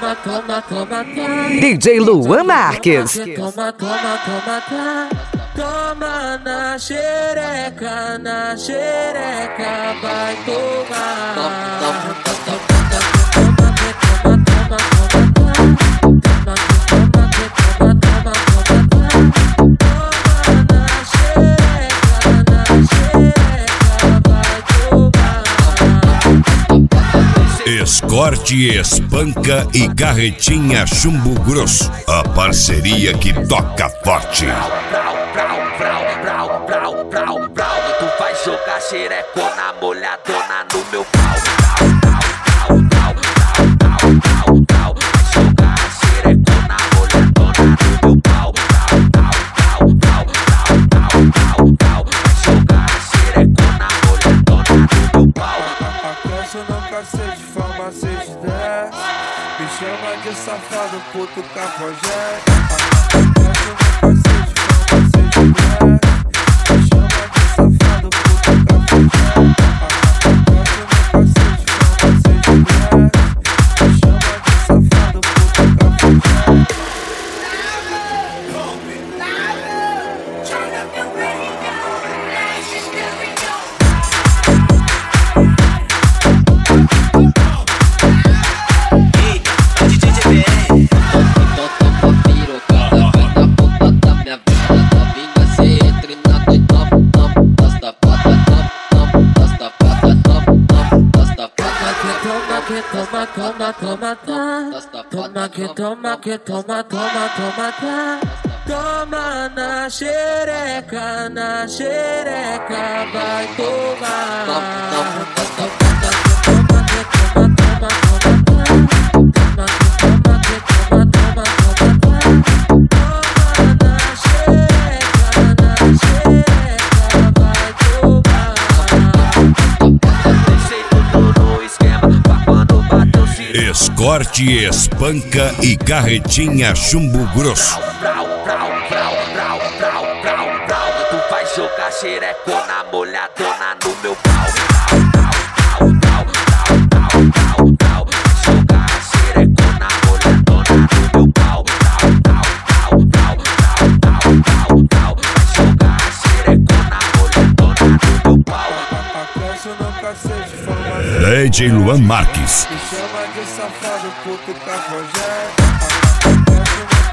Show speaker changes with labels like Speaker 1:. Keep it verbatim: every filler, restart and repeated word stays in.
Speaker 1: toma, toma, toma, toma.
Speaker 2: D J Luan Marques.
Speaker 1: Toma, toma, toma, toma. Toma na xereca, na xereca, vai tomar. Toma, toma, toma, toma, toma, toma, toma,
Speaker 3: Escorte, Espanca e Carretinha Chumbo Grosso, a parceria que toca forte.
Speaker 4: Tu vai jogar xerecona molhadona no meu pau.
Speaker 5: Me chama de safado, puto cafajeste. Me chama de safado, puto cafajeste. Me chama de safado, puto cafajeste.
Speaker 1: Toma, toma, toma, toma, toma que toma, que toma, toma, toma, toma. Toma na xereca, na xereca, vai tomar. Toma, que toma, toma, que toma, toma, toma, toma, que toma, toma, toma, toma. Toma na xereca, na xereca, vai tomar.
Speaker 4: Deixei tudo no esquema pra quando bateu se
Speaker 3: Escorte, Espanca e Carretinha Chumbo Grosso.
Speaker 4: Tu vai jogar xerecona molhadona no meu pau. Jogar xerecona molhadona no meu pau. Jogar xerecona molhadona no meu pau.
Speaker 3: D J Luan Marques.
Speaker 5: Me chama de safado, puto cafajeste.